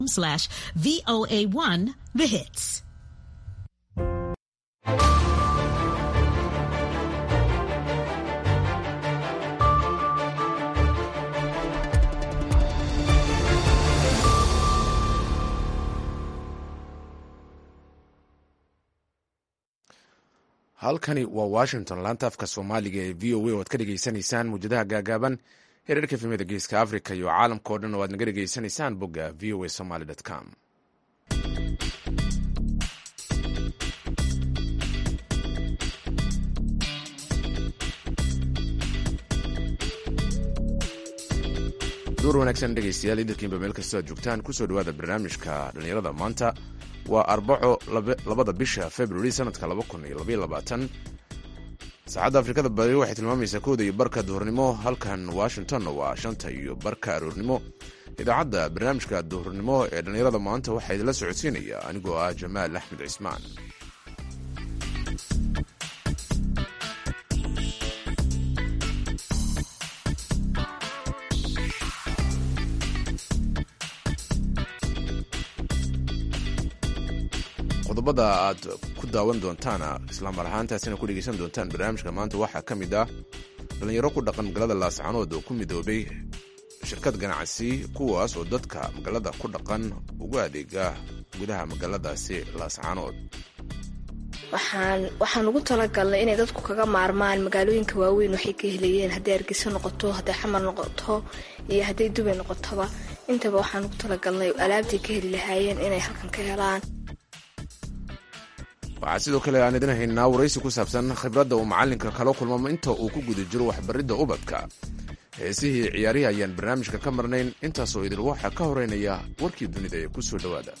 /VOA1 The Hits. halkani waa washington laanta afka soomaaliga ee v o a oo aad ka dhegaysanaysaan muwjadaha gaagaaban hereerka efemada geeska africa iyo caalamka oo dhan oo aad naga dhegaysanaysaan bogga v o a somaly com. duur wanaagsan dhegaystayaal idilkiinba meel kastoo aad joogtaan kusoo dhawaada barnaamijka dhallinyarada maanta waa arbaco labada bisha februari sanadka saacadda afrikada bari waxay tilmaamaysaa kooda iyo barka duhurnimo halkan washingtonna waa shanta iyo barka aroornimo. idaacadda barnaamijka duhurnimo ee dhallinyarada maanta waxaa idinla socodsiinaya anigoo ah jamaal axmed cismaan. qodobada aad ku daawan doontaan islamar ahaantaasina ku dhegaysan doontaan barnaamijka maanta waxaa ka mid ah dhallinyaro ku dhaqan magaalada laascanood oo ku midoobay shirkad ganacsi kuwaas oo dadka magaalada ku dhaqan ugu adeega gudaha magaaladaasi laascanood. waxaan ugu talagalnay inay dadku kaga maarmaan magaalooyinka waaweyn waxay ka helayeen hadday Hargeysa noqoto, hadday Xamar noqoto iyo hadday Dubai noqotoba intaba waxaan ugu talagalnay alaabtii ka heli lahaayeen inay halkan ka helaan. waxaa sidoo kale aan idin haynaa waraysi ku saabsan khibradda uu macallinka kala kulmamo inta uu ku guda jiro waxbaridda ubadka. heesihii ciyaarihi ayaan barnaamijka ka marnayn. intaasoo idil waxaa ka horeynaya warkii dunida ee ku soo dhowaada.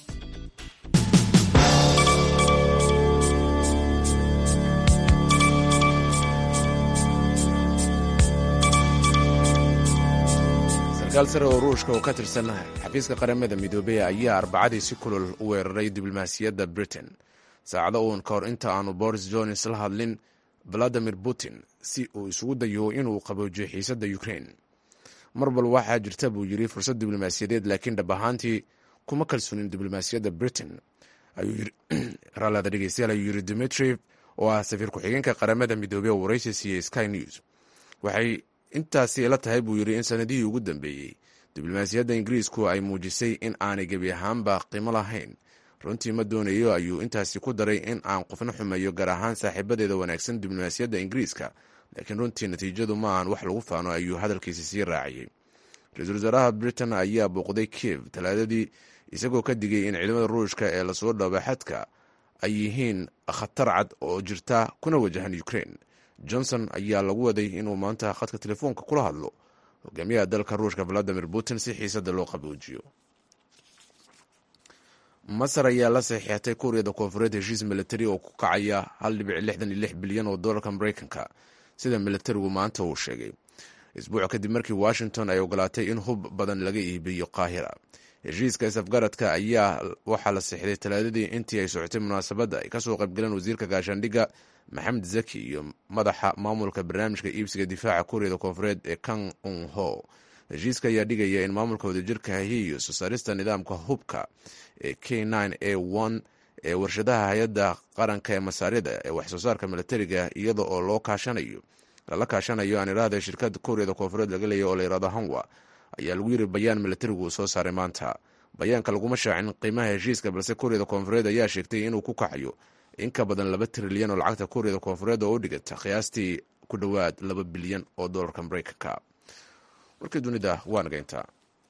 sarkaal sare oo ruushka oo ka tirsan xafiiska qaramada midoobey ayaa arbacadii si kulul u weeraray diblomaasiyadda britain saacado uun ka hor inta aanu boris johnson la hadlin valadimir putin si uu isugu dayo inuu qaboojiyo xiisadda ukraine. marbal waxaa jirta buu yidhi fursad diblomaasiyadeed laakiin dhab ahaantii kuma kalsoonin diblomaasiyadda britain raalada dhegeystayaal ayuu yidhi dimitri oo ah safiir ku-xigeenka qaramada midoobey oo waraysi siiyey sky news. waxay intaasi la tahay buu yidhi in sanadihii ugu dambeeyey diblomaasiyadda ingiriisku ay muujisay in aanay gebi ahaanba qiimo lahayn. runtii ma doonayo ayuu intaasi ku daray in aan qofna xumeeyo gaar ahaan saaxiibadeeda wanaagsan diblomaasiyadda ingiriiska, laakiin runtii natiijadu ma aan wax lagu faano ayuu hadalkiisi sii raaciyey. ra-iisul wasaaraha britain ayaa booqday kiev talaadadii isagoo ka digay in ciidamada ruushka ee lasoo dhaba xadka ay yihiin khatar cad oo jirta kuna wajahan ukraine. johnson ayaa lagu waday inuu maanta khadka telefoonka kula hadlo hogaamiyaha dalka ruushka valadimir putin si xiisadda loo qaboojiyo. masar ayaa la saxiixatay kuuriyada koonfureed heshiis militari oo ku kacaya $1.66 bilyan oo dolarka maraykanka sida militarigu maanta uu sheegay isbuuc kadib markii washington ay ogolaatay in hub badan laga iibiyo qaahira. heshiiska isafgaradka ayaa waxaa la saxiixday talaadadii intii ay socotay munaasabadda ay kasoo qaybgaleen wasiirka gaashaandhigga maxamed zaki iyo madaxa maamulka barnaamijka iibsiga difaaca kuuriyada koonfureed ee kang un ho. heshiiska ayaa dhigaya in maamulka wadajirka hahiyo soo saarista nidaamka hubka ee K9A1 ee warshadaha hay-adda qaranka ee masaarida ee waxsoo saarka militariga iyada oo lala kaashanayo aan iraahda shirkadda kuuriyada koonfureed laga leeya oo la yirahdo hanwa ayaa lagu yiri bayaan militarigu uu soo saaray maanta. bayaanka laguma shaacin qiimaha heshiiska balse kuuriyada koonfureed ayaa sheegtay inuu ku kacayo in ka badan $2 trilyan oo lacagta kuuriyada koonfureed oo u dhigata qiyaastii ku dhowaad $2 bilyan oo dolarka maraykanka. warkii dunida waa naga intaa.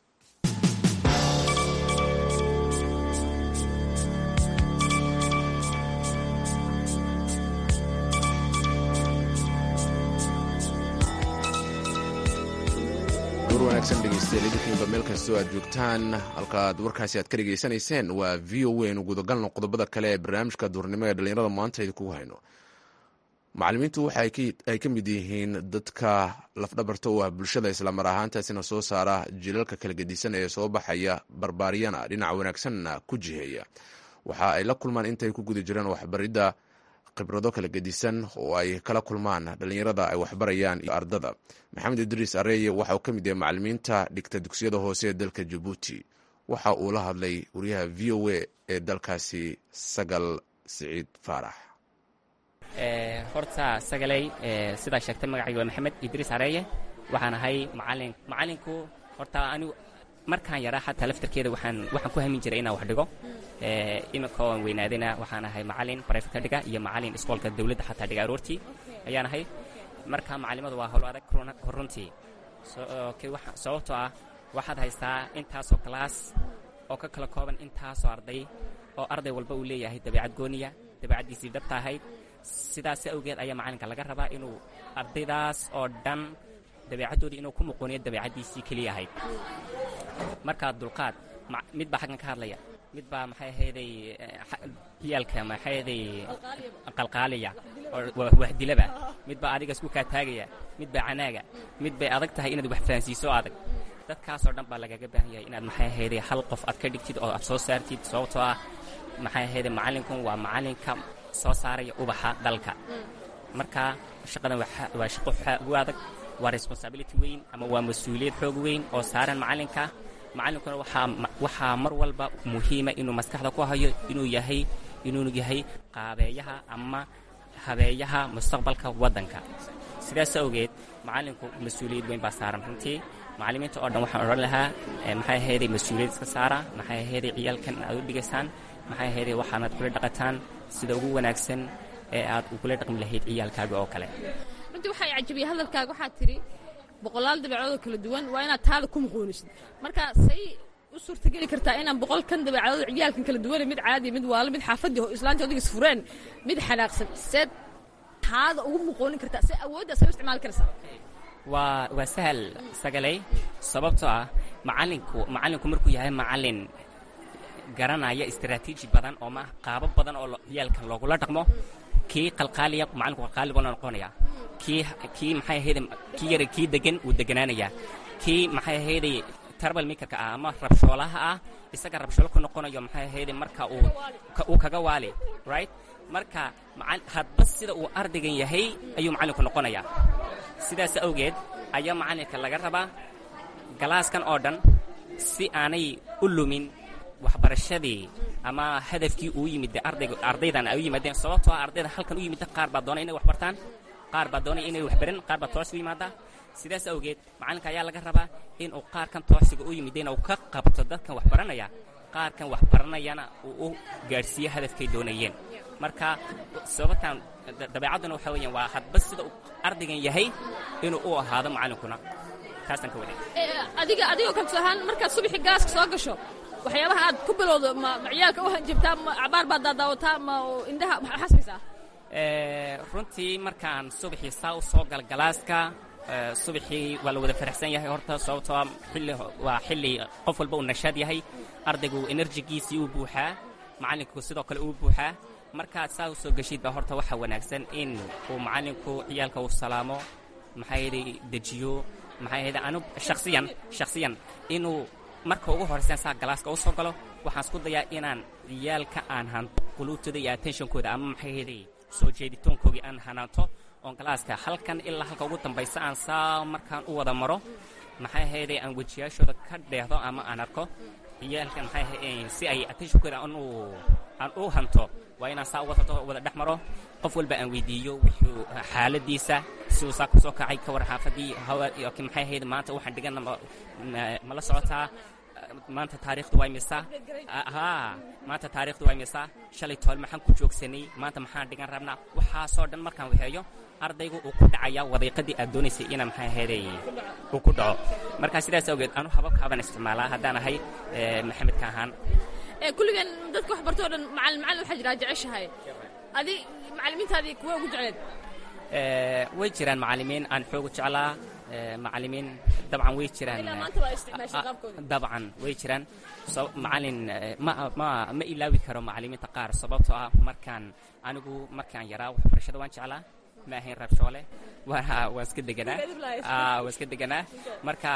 duur wanaagsan dhegeystayaal idinkiinba meel kastoo aad joogtaan halkaad warkaasi aad ka dhegaysanayseen waa v o a nu gudagalno qodobada kale ee barnaamijka duurnimo ee dhallinyarada maanta idinkugu hayno. macallimiintu waxa ay ka mid yihiin dadka lafdhabarta u ah bulshada islamar ahaantaasina soo saara jilalka kala gedisan ee soo baxaya barbaariyana dhinaca wanaagsanna ku jiheeya. waxa ay la kulmaan intay ku guda jiraan waxbaridda khibrado kala gedisan oo ay kala kulmaan dhallinyarada ay waxbarayaan iyo ardada. maxamed idriis areeye waxa uu ka mid yahay macallimiinta dhigta dugsiyada hoose ee dalka jabuuti. waxa uu la hadlay wariyaha v o a ee dalkaasi Sagal Siciid Faarax. horta Sagalay sidaa sheegtay magacayga waa Maxamed Idriis Areeye waxaan ahay macalinku horta anigu markaan yaraa xataa laftarkeeda waxaan ku hamin jiray inaan wax dhigo iminka waan weynaadayna waxaan ahay macalin private dhiga iyo macalin iskoolka dawladda xataa dhiga aroortii ayaan ahay marka macalimadu waa hawl adag runtii sababtoo ah waxaad haystaa intaasoo class oo ka kala kooban intaasoo arday oo arday walba uu leeyahay dabeecad gooniya dabeecaddiisii dhabta ahayd sidaas awgeed ayaa macalinka laga rabaa inuu ardaydaas oo dhan dabeecaddoodii inuu ku muqooniyo dabeecaddiisii keliya ahayd markaa dulqaad mid baa xaggan ka hadlaya mid baa maxay ahayday ciyaalka maxay ahayday qalqaaliya oo wax dilaba mid baa adiga isku kaa taagaya mid baa canaaga mid bay adag tahay inaad wax fahansiiso adag dadkaasoo dhan baa lagaga baahan yahay inaad maxay ahayday hal qof aad ka dhigtid oo aad soo saartid sababtoo ah maxay ahayday macalinkun waa macalinka soo saaraya ubaxa dalka marka shaqadan waa shaqo ugu adag waa responsibility weyn ama waa mas-uuliyad xoog weyn oo saaran macalinkuna waxaa mar walba muhiima inuu maskaxda ku hayo inuu yahay qaabeeyaha ama habeeyaha mustaqbalka waddanka sidaas awgeed macalinku mas-uuliyad weyn baa saaran runtii macallimiinta oo dhan waxaan odhan lahaa maxay ahayday mas-uuliyad iska saara maxay ahayday ciyaalkan aad u dhigaysaan maxay ahayday waxaanaad kula dhaqataan sida ugu wanaagsan ee aad ugula dhaqmi lahayd ciyaalkaaga oo kale runtii waxaa cajabiyey hadalkaaga waxaad tidhi boqolaal dabeecadood kala duwan waa inaad taada ku muqoonisid marka say u suurtageli kartaa inaan boqolkan dabeecadood ciyaalkan kala duwane mid caadi mid waalo mid xaafadii islaantii odagiis fureen mid xanaaqsan seed taada ugu muqoonin kartaa see awooddaas ay u isticmaali karaysaa waa sahal Sagalay sababtoo ah macalinku markuu yahay macalin garanaya istiraatiiji badan oo ma qaabo badan oo ciyaalkan loogula dhaqmo kii qalqaaliya macalinku qalqaali buu noqonaya kii maxay ahayday kii yar kii degan uu deganaanaya kii maxay ahayday tarbal makerka ah ama rabshoolaha ah isaga rabshoolo ku noqonayo maxay ahayday marka uu kaga waali right marka hadba sida uu ardaygan yahay ayuu macalinku noqonaya sidaas awgeed ayaa macalinka laga rabaa galaaskan oo dhan si aanay u lumin waxbarashadii ama hadafkii uu yimid ardaydan ay u yimaadeen sababtoo ah ardayda halkan u yimid qaar baa doonay inay wax bartaan qaar baa doonay inay wax baran qaar baa toos u yimaada sidaas awgeed macalinka ayaa laga rabaa inuu qaarkan toosiga u yimideen uu ka qabto dadkan wax baranaya qaarkan wax baranayana uu u gaadhsiiyo hadafkay doonayeen marka sababtan dabeecadduna waxaa weeyaan waa hadba sida uu ardaygan yahay inuu u ahaado macalinkuna taasaan ka waday adigoo kabso ahaan markaad subaxii gaaska soo gasho waxyaabaha aad ku bilowdo ma ciyaalka u hanjabtaa ma cabaar baad daadaawataa ma indhaha maxaa xasbaysaa runtii markaan subaxii saa u soo gal galaaska subaxii waa la wada faraxsan yahay horta sababtoo waa xilli qof walba uu nashaad yahay ardaygu enerjigiisii uu buuxaa macalinku sidoo kale uu buuxaa markaad saa u soo geshid baa horta waxaa wanaagsan in uu macalinku ciyaalka uu salaamo maxaa yeelay dejiyo maxaa yeelay anu shakhsiyan inuu marka ugu horeysan saa galaaska u soo galo waxaan isku dayaa inaan ciyaalka aan hanto quluubtooda iyo attentionkooda ama maxaa yeelay soo jeeditoonkoogii aan hanaanto oon galaaska halkan ilaa halka ugu dambaysa aan saa markaan u wada maro maxaa yeelay aan wejiyaashooda ka dheehdo ama aan arko ciyaalka maxaa yeelay si ay attentionkooda aan u hanto waa inaan saa wada dhex maro qof walba aan weydiiyo wuxuu xaaladiisa si uu saa ku soo kacay ka war xaafadii maxay ahayd maanta waxaan dhigana ma la socotaa maanta taariikhdu waa imisa maanta taariikhdu waa imisa shalay tool maxaan ku joogsanay maanta maxaan dhigan rabnaa waxaasoo dhan markaan waxeeyo ardaygu uu ku dhacaya wadiiqadii aad doonaysay inaa maxay ahaydey uu ku dhaco markaa sidaas awgeed anu hababkaabaan isticmaalaa haddaan ahay maxamedka ahaan kulligan dadka wax bartoo dhan macallin waxaa jiraa jeceshahay adi macallimiintaadii kuwa ugu jecleed way jiraan macallimiin aan xoogu jeclaa macallimiin dabcan way jiraan dabcan way jiraan macallin ma ilaawi karo macallimiinta qaar sababtoo ah markaan yaraa waxbarashada waan jeclaa ma ahayn rabshoole waa iska deganaa marka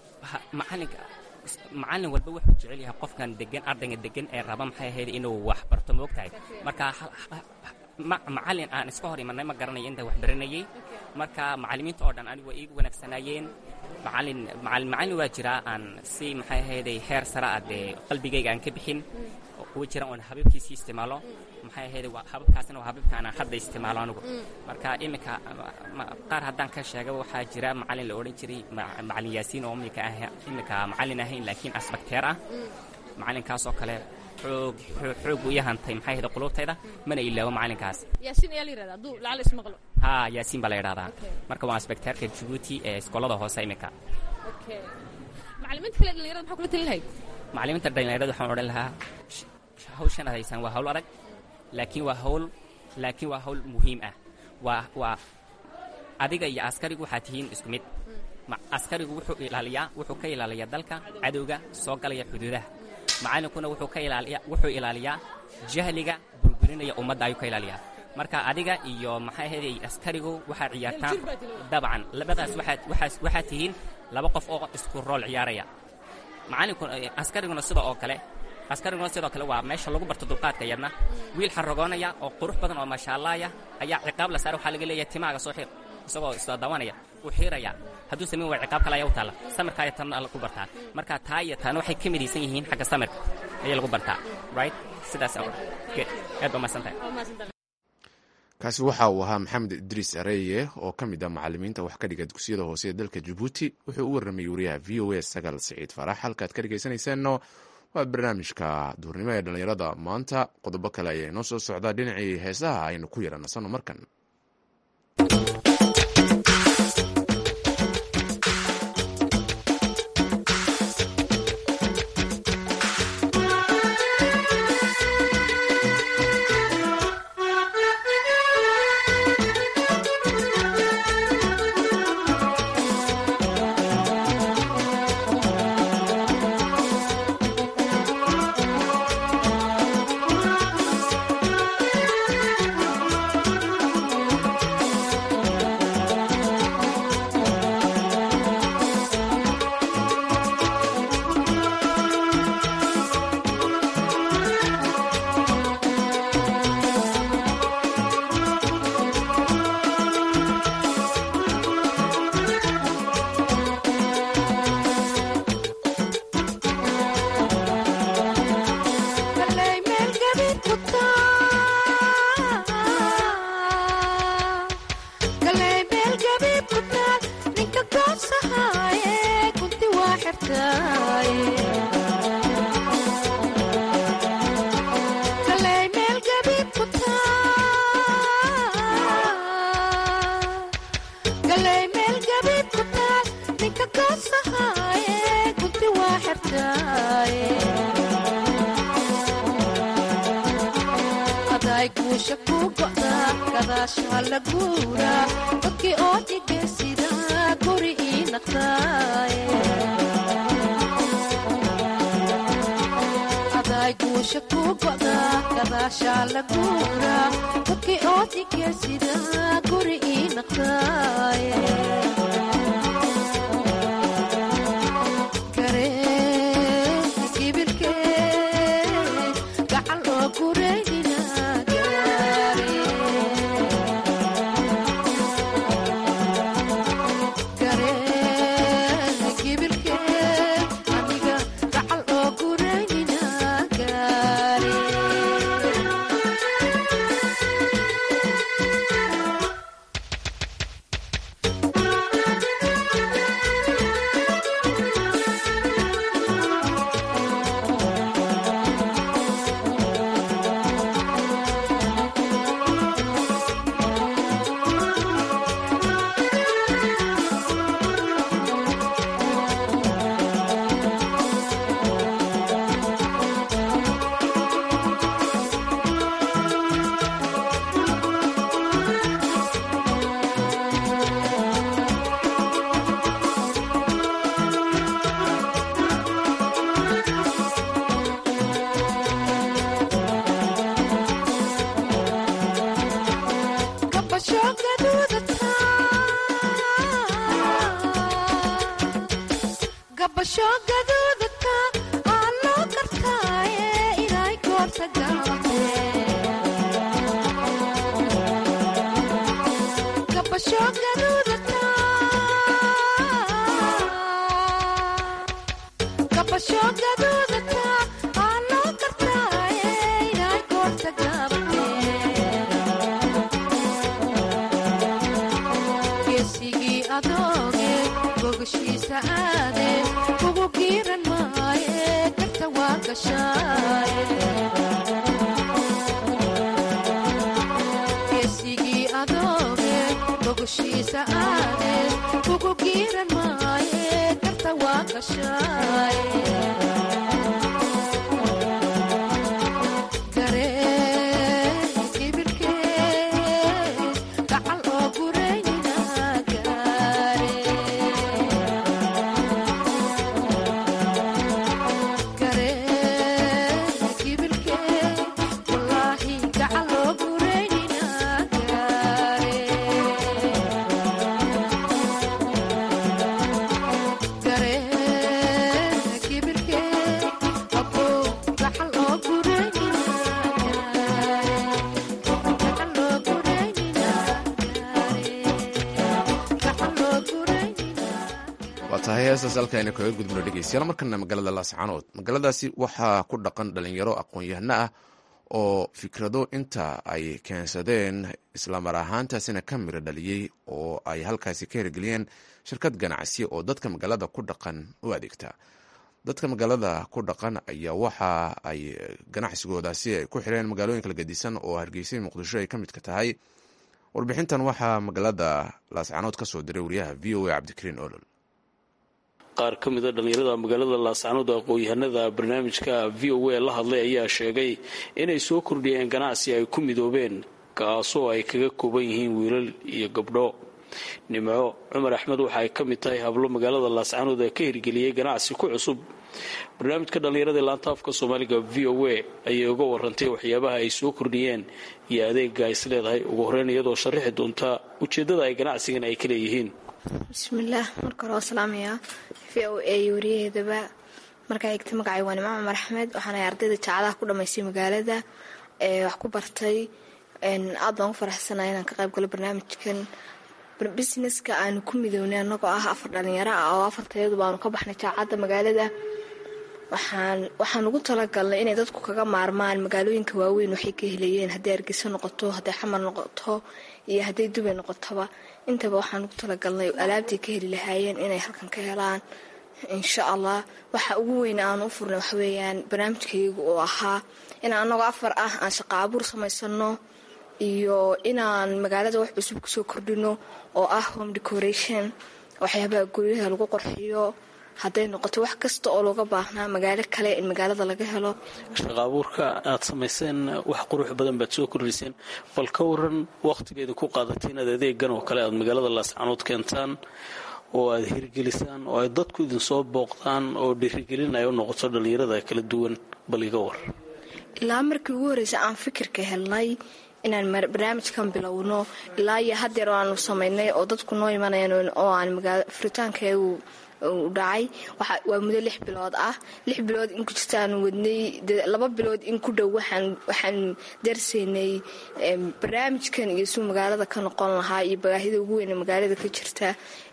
macallin walba wuxuu jecel yahay qofkan degan ardayga degan ee raba maxay ahayd inuu wax barto moogtahay marka macallin aan iska hor imanay ma garanayo inta wax baranayay marka macallimiinta oo dhan anigu waa iigu wanaagsanaayeen macallin waa jiraa aan si maxay ahayday heer sare ah dee qalbigayga aan ka bixin kuwa jira oon hababkiisii isticmaalo maxay ahayday hababkaasna waa hababka aan hadda isticmaalo anigu marka iminka qaar haddaan ka sheega waxaa jira macallin la odhan jiray macallin yaasiin oo iminka macallin ahayn laakiin asbakteer ah macallinkaasoo kale xoog u yahantay maxay ahayday qulubtayda mana ilaawo macallinkaas yaasiin ayaa la yidhahdaa hadduu lacala ismaqlo haa yaasiin baa la yidhahdaa marka waa asbakteerka Djibouti ee iskoolada hoose iminka macallimiinta kale dhalinyarada maxaa kula talin lahayd macallimiinta dhalinyarada waxaan odhan lahaa hawshan aad haysaan waa hawl adag laakiin waa hawl muhiim ah waa adiga iyo askarigu waxaad tihiin isku mid askarigu wuxuu ka ilaaliyaa dalka cadowga soo galaya xuduudaha macallinkuna wuxuu ilaaliyaa jahliga burburinaya ummadda ayuu ka ilaaliyaa marka adiga iyo maxay ahayday askarigu waxaad ciyaartaan dabcan labadaas waxaad tihiin laba qof oo isku rool ciyaaraya askariguna sidoo kale waa meesha lagu barto dulqaadka yadna wiil xaragoonaya oo qurux badan oo maasha Allah ayaa ciqaab la saaray waxaa laga leeyahay timaaga soo xir isagoo soo daawanaya uu xiraya hadduu sameyn waa ciqaab kale ayaa u taala samirka ay tan lagu bartaa marka taa iyo tan waxay ka midaysan yihiin xagga samirka ayaa lagu bartaa right sidaas aad ma santahay kaasi waxa uu ahaa maxamed idriis areye oo ka mid ah macallimiinta wax ka dhiga dugsiyada hoose ee dalka Djibouti wuxuu u warramay wariyaha VOA Sagal Saciid Farax halkaad ka dhageysanaysaanno waa barnaamijka duurnimo ee dhalinyarada maanta qodobo kale ayaa inoo soo socdaa dhinacii heesaha aynu ku yaranasano markan gashaaye geesigii adooge bogoshiisa aade kugu giiran maaye garta waa gashaaye heestaas halkaayna kaga gudubno dhegeystayaal markana magaalada laascaanood magaaladaasi waxaa ku dhaqan dhalinyaro aqoon-yahano ah oo fikrado inta ay keensadeen islamar ahaantaasina ka miro dhaliyey oo ay halkaasi ka hirgeliyeen shirkad ganacsi oo dadka magaalada ku dhaqan u adeegta dadka magaalada ku dhaqan ayaa waxa ay ganacsigoodaasi ay ku xireen magaalooyin kala gedisan oo hargeysa muqdisho ay ka midka tahay warbixintan waxaa magaalada laascaanood ka soo diray wariyaha v o a cabdikariin olol qaar ka mida dhallinyarada magaalada laascaanood aqoon-yahanada barnaamijka v o a la hadlay ayaa sheegay inay soo kordhiyeen ganacsi ay ku midoobeen kaasoo ay kaga kooban yihiin wiilal iyo gabdho nimco cumar axmed waxa ay ka mid tahay hablo magaalada laascaanood ee ka hirgeliyey ganacsi ku cusub barnaamijka dhallinyarada laanta afka soomaaliga v o a ayay uga warantay waxyaabaha ay soo kordhiyeen iyo adeega ay is leedahay ugu horeyn iyadoo sharaxi doonta ujeeddada ay ganacsigan ay ka leeyihiin bismillaah marka hore waa salaamayaa v o a iyo wariyaheedaba markaa xigta magacay waa nimco cumar axmed waxaana ardayda jaacadaha ku dhammaystay magaalada wax ku bartay aad baan u faraxsanaya inaan ka qayb galo barnaamijkan businesska aanu ku midownay annagoo ah 4 dhalinyaro ah oo 4tayadu baanu ka baxnay jaacadda magaalada waxaan ugu talagalnay inay dadku kaga maarmaan magaalooyinka waaweyn waxay ka helayeen hadday hargeysa noqoto hadday xamar noqoto iyo hadday dubay noqotoba intaba waxaan ugu talagalnay alaabtii ka heli lahaayeen inay halkan ka helaan insha allah waxa ugu weyn aan u furnay waxa weeyaan barnaamijkaygu oo ahaa inaan annagoo 4 ah aan shaqo abuur samaysano iyo inaan magaalada wax cusub kusoo kordhino oo ah home decoration waxyaabaha guryaha lagu qorxiyo hadday noqoto wax kasta oo looga baahnaa magaalo kale in magaalada laga helo shaqo abuurka aad samayseen wax qurux badan baad soo kordhiseen bal ka waran waqtigeeda ku qaadatay inaad adeegan oo kale aad magaalada laascaanood keentaan oo aad hirgelisaan oo ay dadku idin soo booqdaan oo dhiirigelin ay u noqoto dhallinyarada kala duwan bal iga war ilaa markii ugu horreysay aan fikirka helnay inaan barnaamijkan bilowno ilaa iyo haddeer oo aanu samaynay oo dadku noo imanayaan oo aan furitaankeegu u dhacay waa muddo 6 bilood ah 6 bilood in ku jirtaan wadnay 2 bilood in ku dhow waxaan darsaynay barnaamijkan iyo suu magaalada ka noqon lahaa iyo baahida ugu weyn ee magaalada ka jirta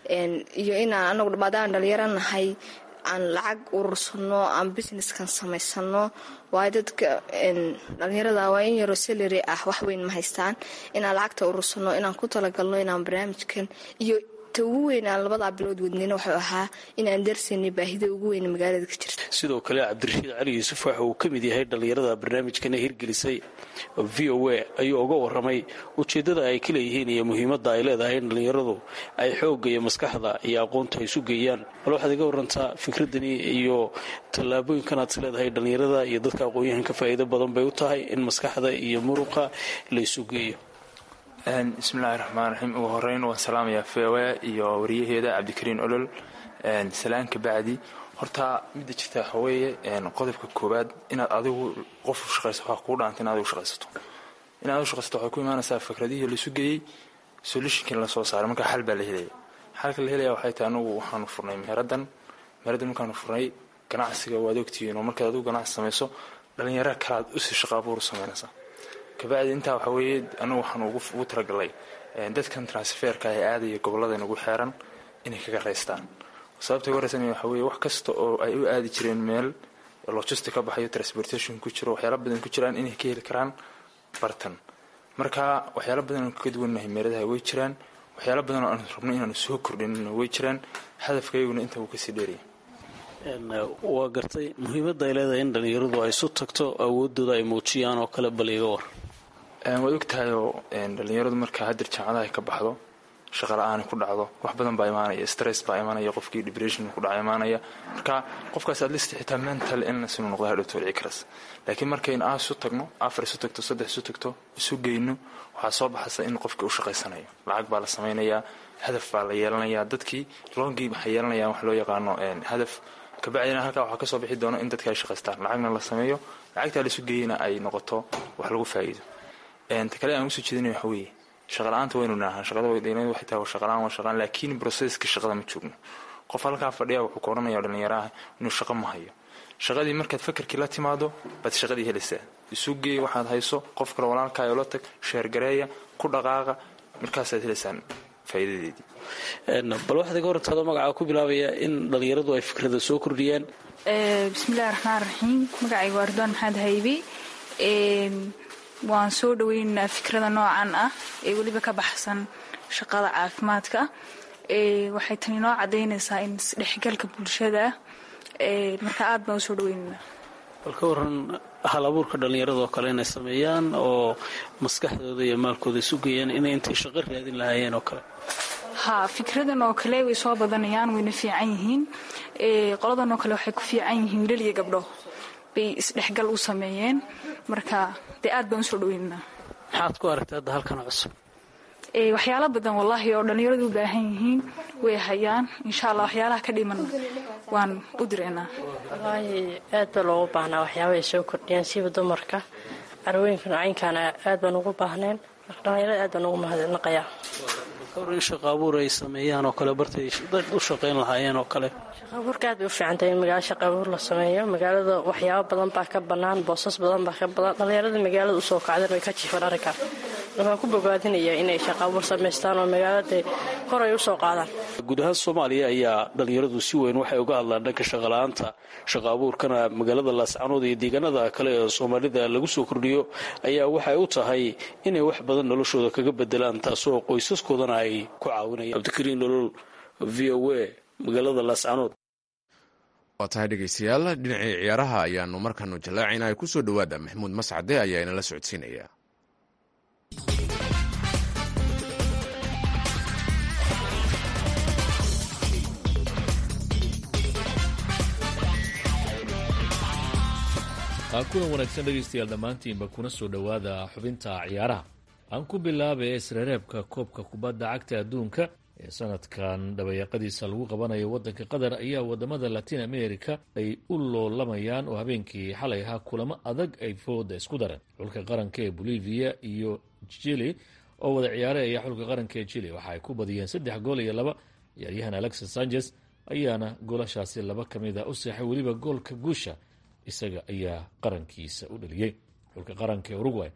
iyo inaan anagu maadaama dhalinyaro nahay aan lacag urursano aan businesskan samaysano waayo dadka dhalinyarada waa in yaroo salary ah wax weyn ma haystaan inaan lacagta urursano inaan ku talagalno inaan barnaamijkan iyo ugu weyn aan 2 bilood wadnayna wuxuu ahaa inaan darsaynay baahida ugu weyn magaalada ka jirta sidoo kale cabdirashiid cali yuusuf waxa uu ka mid yahay dhallinyarada barnaamijkan hirgelisay v o a ayuu uga waramay ujeeddada ay ka leeyihiin iyo muhiimadda ay leedahay in dhallinyaradu ay xoogga iyo maskaxda iyo aqoonta isu geeyaan bal waxaad iga warantaa fikradani iyo tallaabooyinkan aad is leedahay dhallinyarada iyo dadka aqoon-yahanka faa'iido badan bay u tahay in maskaxda iyo muruqa la isu geeyo bismillahi raxmaan raxiim ugu horeyn waan salaamayaa v o a iyo wariyaheeda cabdikariin olol salaan ka bacdi horta midda jirta waxa weeye qodobka koowaad inaad adigu qof u shaqayso waxaa kugu dhaanta inaad adigu shaqaysato inaad u shaqaysato waxay ku imaanaysaa fikradihii laisu geeyey solutionkii lasoo saaray markaa xal baa la helaya xalka la helaya waxay tahay anagu waxaanu furnay meheraddan markaanu furnay ganacsiga waad ogtihiin oo markaad adigu ganacsi samayso dhalinyaro kalaad usii shaqo abuur u samaynaysaa kabacdi intaa waxaa weeye anagu waxaan ugu talagalay dadkan transferka ee aadaya gobollada nagu xeeran inay kaga raystaan sababta uga raysanaya waxaa weeye wax kasta oo ay u aadi jireen meel logistic ka baxayo transportation ku jiro waxyaala badan ku jiraan inay ka heli karaan bartan marka waxyaala badan oo ka duwannahay meeladaha way jiraan waxyaala badan oo aan rabno inaanu soo kordhinno way jiraan hadafkayguna inta uu kasii dheeraya waa gartay muhiimadda ay leedahay in dhallinyaradu ay isu tagto awoodooda ay muujiyaan oo kale bal iga war. waad ogtahayoo dhallinyaradu marka hadir jaamacadaha ay ka baxdo shaqa la-aan ku dhacdo wax badan baa imaanaya, stress baa imaanaya, qofkii depression ku dhaca imaanaya. marka qofkaas at least xitaa mental illness inuu noqdo hadhowto dhici karas. laakiin markayn isu tagno 4 isu tagto 3 isu tagto isu geyno waxaa soo baxaysa in qofkii u shaqaysanayo, lacag baa la samaynayaa, hadaf baa la yeelanayaa, dadkii longii waxay yeelanayaan wax loo yaqaano hadaf. kabacdina halkaa waxaa kasoo bixi doona in dadka ay shaqaystaan, lacagna la sameeyo, lacagtaa laisu geeyana ay noqoto wax lagu faa'iido. ta kale aan usoo jeedinay waxa weeye shaqa la-aanta waynu naahan, shaqada waynu waxay tahay shaqalaan waa shaqaan, laakiin processka shaqada ma joogno. qof halkaa fadhiya wuxuu ka odhanayaa dhalinyaraha inuu shaqo ma hayo. shaqadii markaad fakarkii la timaado baad shaqadii helaysaa. isu geey waxaad hayso, qof kale walaalkaayo la tag, sheergareeya, ku dhaqaaqa, markaasaad helaysaan faa'iidadeedii. bal waxaad iga warantaado magacaa ku bilaabaya in dhalinyaradu ay fikrada soo kordhiyaan. bismillahi raxmaan raxiim. magacayga waa ridwaan maxamed haybi. waan soo dhaweynaynaa fikrada noocan ah ee weliba ka baxsan shaqada caafimaadka. waxay tani noo cadaynaysaa in isdhexgalka bulshada marka aad baan usoo dhaweynaynaa. bal ka waran hal abuurka dhallinyaradoo kale inay sameeyaan oo maskaxdooda iyo maalkooda isu geeyaan inay intay shaqo raadin lahaayeen oo kale. haa, fikradan oo kale way soo badanayaan, wayna fiican yihiin. qoladan oo kale waxay ku fiican yihiin wiilal iyo gabdho bay isdhexgal u sameeyeen. marka dee aad baan usoo dhaweynaynaa. maxaad ku aragtay hadda halkan cusub? waxyaalo badan wallaahi oo dhallinyaradu u baahan yihiin way hayaan. insha allah waxyaalaha ka dhiman waan u direynaa. wallaahi aad baa loogu baahnaa waxyaaba ay soo kordhiyaan siba dumarka carwooyinka noocaynkaana aad baan ugu baahneen. marka dhallinyarada aad baan ugu mahadnaqayaa. kawar in shaqa abuur ay sameeyaan oo kale bartay dad u shaqayn lahaayeen oo kale. shaqa abuurka aad bay u fiican tahay in magaalo shaqa abuur la sameeyo. magaalada waxyaabo badan baa ka bannaan, boosas badan baa ka badan. dhallinyarada magaalada usoo kacdan way ka jiifan arrinka. waxaan ku bogaadinayaa inay shaqa abuur samaystaan oo magaalada kor ay usoo qaadaan. guud ahaan soomaaliya ayaa dhallinyaradu si weyn waxay uga hadlaan dhanka shaqala-aanta. shaqa abuurkana magaalada laascanood iyo deegaanada kale ee soomaalida lagu soo kordhiyo ayaa waxay u tahay inay wax badan noloshooda kaga bedelaan, taasoo qoysaskoodana ay ku caawinayaan. cabdikariin nolol, v o a, magaalada laascanood. waa tahay dhegaystayaal, dhinacii ciyaaraha ayaanu markaanu jallaacaynaa. ku soo dhowaada maxamuud mascade ayaa inala socodsiinaya. kulan wanaagsan dhegaystayaal dhammaantiinba kuna soo dhowaada xubinta ciyaaraha. aan ku bilaabay isreereebka koobka kubadda cagta adduunka ee sanadkan dhabayaaqadiisa lagu qabanayo waddanka qatar ayaa wadamada latin america ay u loolamayaan oo habeenkii xalay ahaa kulamo adag ay fooda isku dareen. xulka qaranka ee bolivia iyo chile oo wada ciyaaray ayaa xulka qaranka ee chile waxa ay ku badiyeen 3-2. ciyaaryahan alexis sanchez ayaana goolashaasi 2 ka mida u seexay, weliba goolka guusha isaga ayaa qarankiisa u dhaliyey. xulka qaranka ee uruguay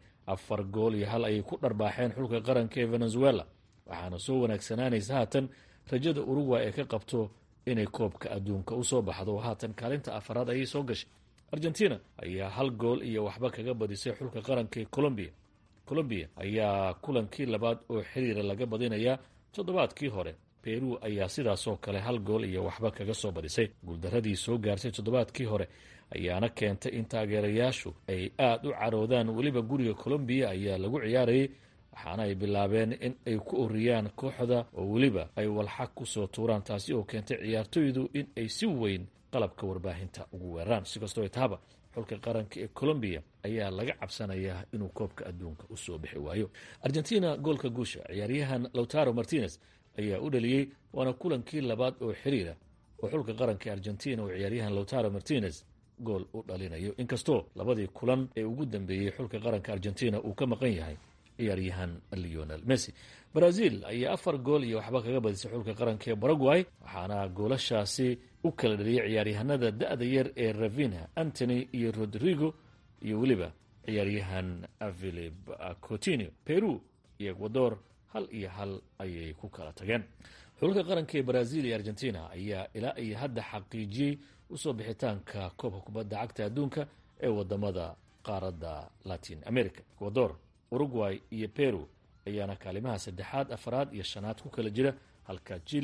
4-1 ayay ku dharbaaxeen xulka qaranka ee venezuela, waxaana soo wanaagsanaanaysa haatan rajada uruguay ee ka qabto inay koobka adduunka usoo baxdo. haatan kaalinta 4aad ayay soo gashay. argentina ayaa 1-0 kaga badisay xulka qaranka ee colombia ayaa kulankii 2aad oo xiriira laga badinayaa. toddobaadkii hore peru ayaa sidaasoo kale 1-0 kaga soo badisay. guuldaradii soo gaartay toddobaadkii hore ayaana keentay in taageerayaashu ay aad u caroodaan. weliba guriga colombiya ayaa lagu ciyaarayay, waxaana ay bilaabeen in ay ku oriyaan kooxda oo weliba ay walxag ku soo tuuraan, taasi oo keentay ciyaartoydu in ay si weyn qalabka warbaahinta ugu weeraraan. si kastoo taaba xulka qaranka ee colombiya ayaa laga cabsanayaa inuu koobka adduunka usoo bixi waayo. argentina goolka guusha ciyaaryahan lautaro martinez ayaa u dhaliyey, waana kulankii 2aad oo xiriira oo xulka qaranka argentina oo ciyaaryahan lautaro martinez gool u dhalinayo, inkastoo 2dii kulan ee ugu dambeeyey xulka qaranka argentina uu ka maqan yahay ciyaaryahan lionel messi. brazil ayaa 4-1 kaga badisay xulka qaranka ee paraguay, waxaana goolashaasi u kala dhaliyay ciyaaryahanada da-da yar ee ravinha, antony iyo rodrigo, iyo weliba ciyaaryahan philip coutinho. peru iyo ecuador 1-1 ayay ku kala tageen. xulka qaranka ee brazil iyo argentina ayaa ilaa iyo hadda xaqiijiyey usoo bixitaanka koobka kubadda cagta adduunka ee wadamada qaaradda latin america. ecuador, uruguay iyo peru ayaana kaalimaha 3aad, 4aad iyo 5aad ku kala jira, halka chile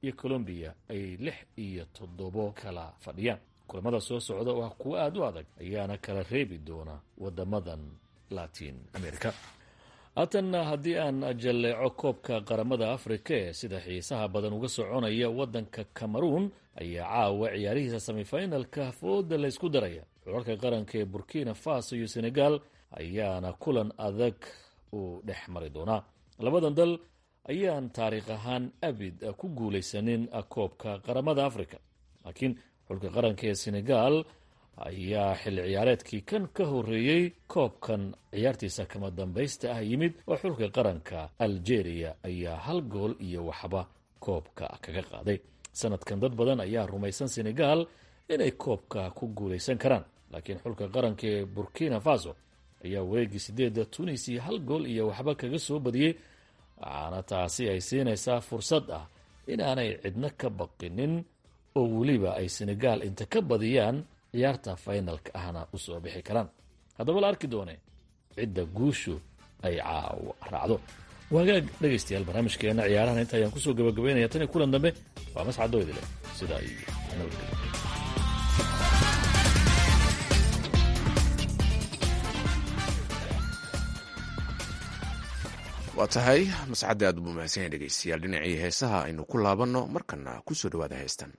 iyo colombiya ay 6-7 kala fadhiyaan. kulamada soo socda oo kuwa aad u adag ayaana kala reebi doona wadamadan latin america. haatanna haddii aan jalleeco koobka qaramada afrika ee sida xiisaha badan uga soconaya waddanka cameroon ayaa caawa ciyaarihiisa semifinalka fooda laysku daraya. xulalka qaranka ee burkina faso iyo senegal ayaana kulan adag u dhex mari doonaa. labadan dal ayaan taariikh ahaan abid ku guulaysanin koobka qaramada afrika, laakiin xulka qaranka ee senegal ayaa xilli ciyaareedkii kan ka horeeyey koobkan ciyaartiisa kama dambaysta ah yimid oo xulka qaranka algeria ayaa 1 gool iyo waxba koobka kaga qaaday. sanadkan dad badan ayaa rumaysan senegal inay koobka ku guulaysan karaan, laakiin xulka qaranka ee burkina faso ayaa wareegii 8 tunisia 1 gool iyo waxba kaga soo badiyey, waxaana taasi ay siinaysaa fursad ah inaanay cidna ka baqinin oo weliba ay senegal inta ka badiyaan ciyaarta finalka ahna u soo bixi karaan. haddaba la arki doone cidda guushu ay caawa raacdo. wagaag dhegaystayaal, barnaamijkeena ciyaarahan inta ayaan kusoo gabagabaynaya. tan iyo kulan dambe waa mascadooydi leh sidaa iyo nabadgelyo. waa tahay mascadda aad buu mahadsan yahay dhegaystayaal. dhinacii heesaha aynu ku laabanno markana ku soo dhawaada heestan.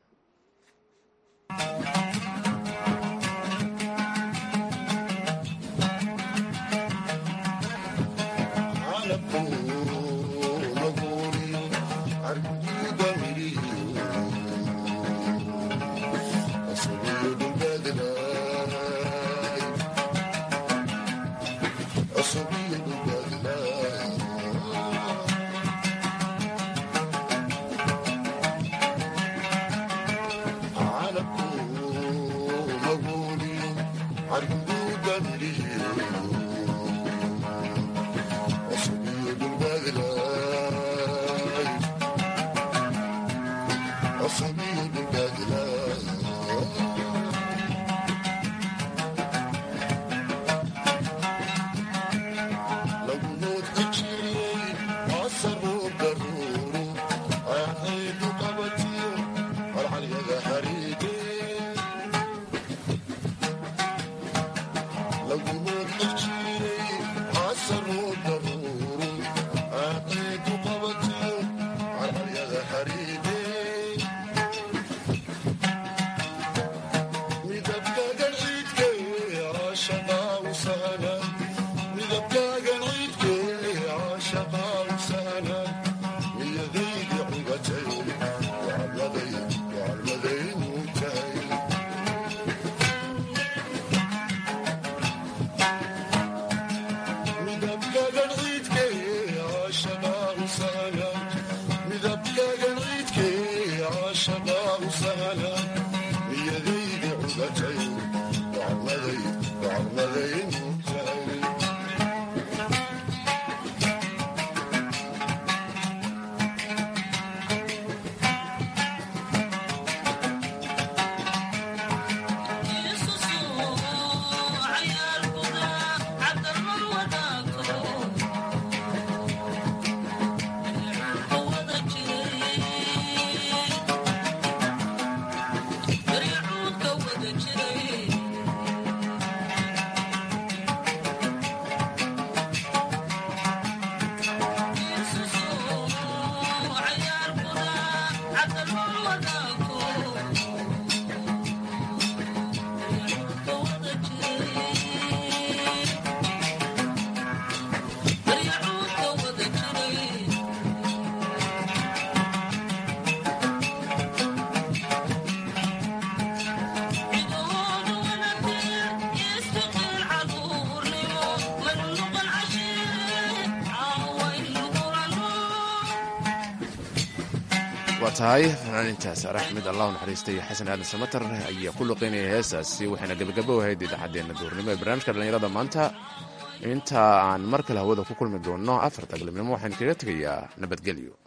waa tahay fanaanintaas araxmed allah naxariistay xasan aadan samatar ayaa ku luqeynaya heesaasi waxayna gabagabo ahayd idaacaddeenna duurnimo ee barnaamijka dhallinyarada maanta. inta aan mar kale hawada ku kulmi doonno 4 galabnimo waxaan kaga tegayaa nabadgelyo.